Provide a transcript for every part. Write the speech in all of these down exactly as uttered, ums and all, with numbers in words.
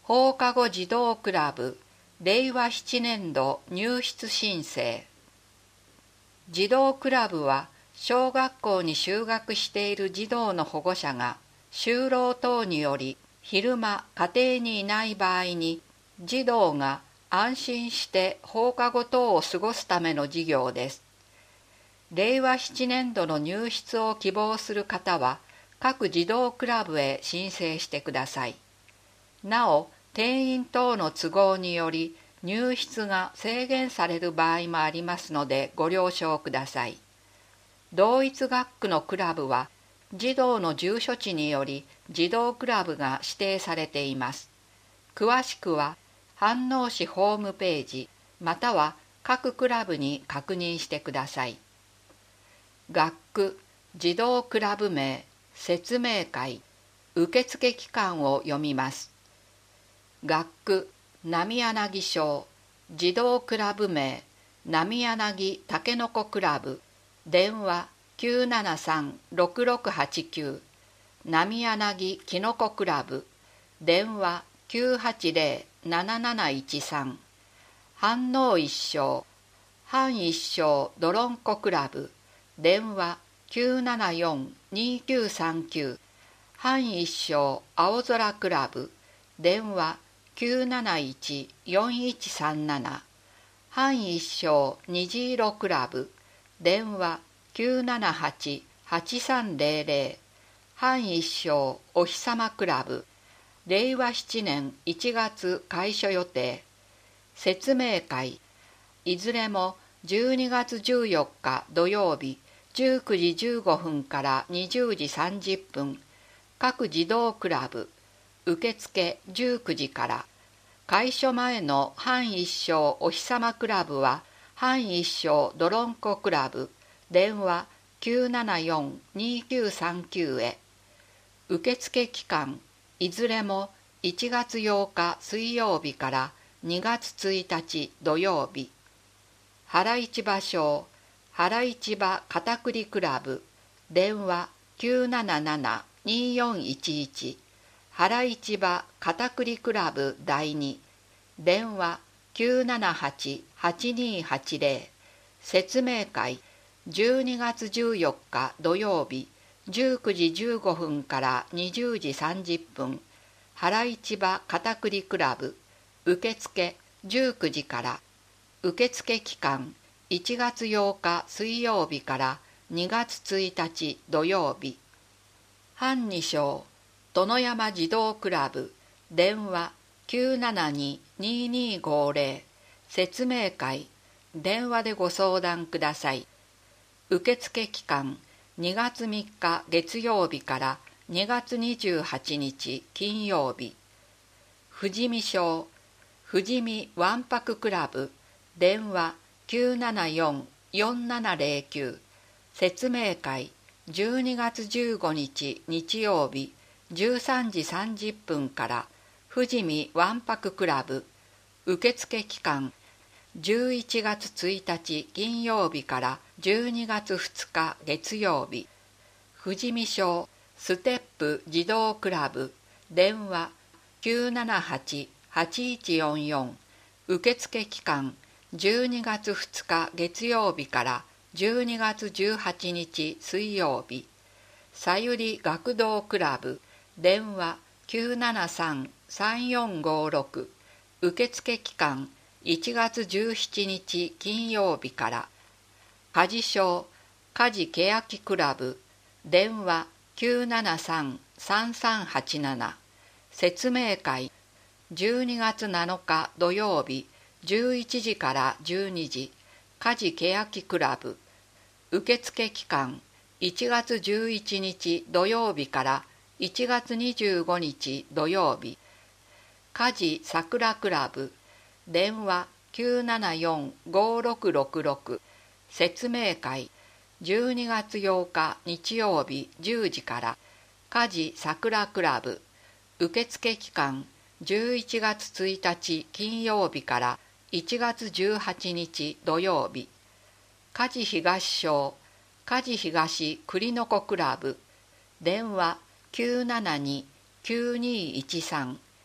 放課後児童クラブれいわななねん度入室申請。児童クラブは小学校に就学している児童の保護者が就労等により昼間家庭にいない場合に児童が安心して放課後等を過ごすための事業です。れいわななねん度の入室を希望する方は各児童クラブへ申請してください。なお、定員等の都合により入室が制限される場合もありますのでご了承ください。同一学区のクラブは児童の住所地により児童クラブが指定されています。詳しくは飯能市ホームページまたは各クラブに確認してください。学区、児童クラブ名、説明会、受付期間を読みます。学区、浪柳小、児童クラブ名、浪柳たけのこクラブ、電話きゅうななさんろくろくはちきゅう、浪柳きのこクラブ、電話きゅうはちぜろなななないちさん、飯能一生、半一生どろんこクラブ、電話きゅうななよんにきゅうさんきゅう、半一生青空クラブ、電話きゅうなないちよんいちさんなな、半一生虹色クラブ、電話きゅうななはちはちさんぜろぜろ、半一生お日さまクラブ、れいわななねんいちがつ開所予定。説明会、いずれもじゅうにがつじゅうよっか土曜日じゅうくじじゅうごふんからにじゅうじさんじゅっぷん、各児童クラブ、受付じゅうくじから。開所前の半一生お日さまクラブは半一生どろんこクラブ、電話きゅうななよんにきゅうさんきゅうへ。受付期間、いずれもいちがつようか水曜日からにがつついたち土曜日。原市場小、原市場片栗クラブ、電話きゅうななななによんいちいち、原市場片栗クラブだいに、電話きゅうななはちはちにはちぜろ、説明会じゅうにがつじゅうよっか土曜日じゅうくじじゅうごふんからにじゅうじさんじゅっぷん、原市場片栗クラブ、受付じゅうくじから。受付期間いちがつようか水曜日からにがつついたち土曜日。半二小、殿山児童クラブ、電話きゅうななにににごぜろ、説明会、電話でご相談ください。受付期間にがつみっか月曜日からにがつにじゅうはちにち金曜日。富士見小、富士見わんぱくクラブ、電話きゅうななよんよんななぜろきゅう、説明会じゅうにがつじゅうごにち日曜日じゅうさんじさんじゅっぷんから。富士見わんぱくクラブ、受付期間じゅういちがつついたち金曜日からじゅうにがつふつか月曜日。富士見小ステップ児童クラブ、電話きゅうななはちはちいちよんよん、受付期間じゅうにがつふつか月曜日からじゅうにがつじゅうはちにち水曜日。さゆり学童クラブ、電話きゅうななさんさんよんごろく、受付期間いちがつじゅうしちにち金曜日から。家事小家事けやきクラブ、電話きゅうななさんさんさんはちなな、説明会じゅうにがつなのか土曜日じゅういちじからじゅうにじ、家事けやきクラブ、受付期間いちがつじゅういちにち土曜日からいちがつにじゅうごにち土曜日。家事さくらクラブ、電話きゅうななよんごろくろくろく、説明会じゅうにがつようか日曜日じゅうじから。家事さくらクラブ、受付期間じゅういちがつついたち金曜日からいちがつじゅうはちにち土曜日。家事東小家事東栗の子クラブ、電話きゅうななにきゅうにいちさん、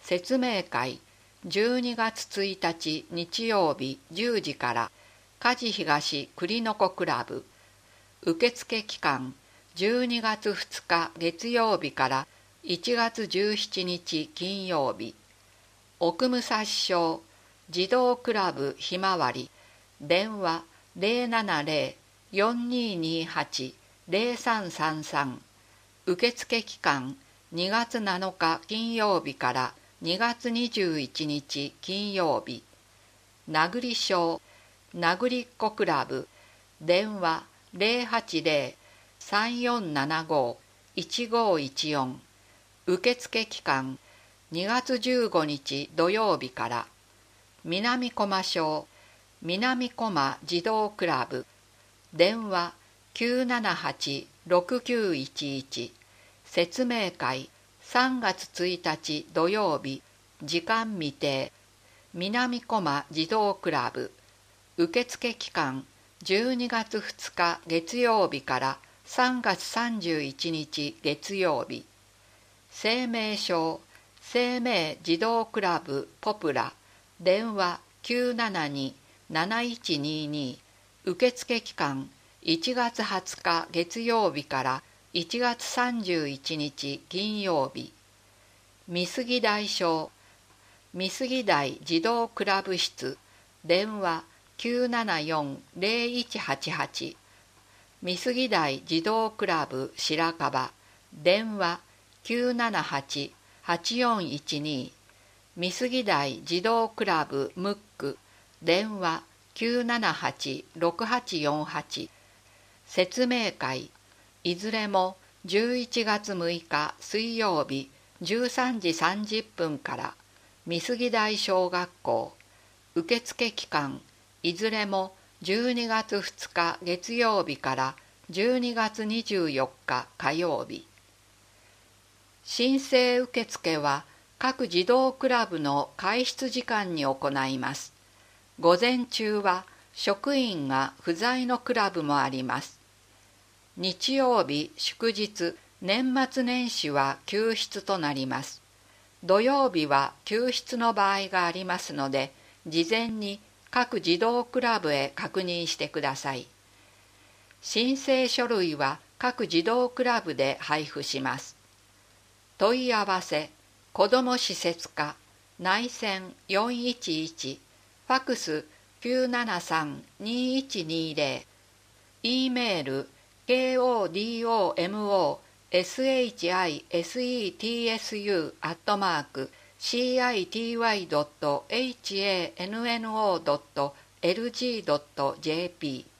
説明会じゅうにがつついたち日曜日じゅうじから梶東栗の子クラブ。受付期間じゅうにがつふつか月曜日からいちがつじゅうしちにち金曜日。奥武蔵小児童クラブひまわり。電話 ゼロななゼロ よんにーにーはち ゼロさんさんさん。受付期間にがつなのか金曜日からにがつにじゅういちにち金曜日。名栗小名栗っ子クラブ。電話 ゼロはちゼロ さんよんななご いちごいちよん。受付期間にがつじゅうごにち土曜日から。南駒小南駒児童クラブ。電話 きゅうななはち ろくきゅういちいち。説明会さんがつついたち土曜日。時間未定。南駒児童クラブ。受付期間じゅうにがつふつか月曜日からさんがつさんじゅういちにち月曜日。生命小生命児童クラブポプラ。電話 きゅうななに なないちにーにー。受付期間いちがつはつか月曜日からいちがつさんじゅういちにち金曜日。美杉台小美杉台児童クラブ室。電話 きゅうななよん ゼロいちはちはち。美杉台児童クラブ白樺。電話 きゅうななはち はちよんいちに。美杉台児童クラブムック。電話 きゅうななはち ろくはちよんはち。説明会いずれもじゅういちがつむいか水曜日じゅうさんじさんじゅっぷんから美杉台小学校。受付期間いずれもじゅうにがつふつか月曜日からじゅうにがつにじゅうよっか火曜日。申請受付は各児童クラブの開室時間に行います。午前中は職員が不在のクラブもあります。日曜日、祝日、年末年始は休室となります。土曜日は休室の場合がありますので、事前に各児童クラブへ確認してください。申請書類は各児童クラブで配布します。問い合わせ子ども施設課内線よんいちいち、ファクスきゅうななさん にいちにゼロ、E メール ケーオーディーオーエムオーエスエイチアイエスイーティーエスユー アットマーク シーアイティーワイドットエイチエーエヌエヌオードットエルジードットジェーピー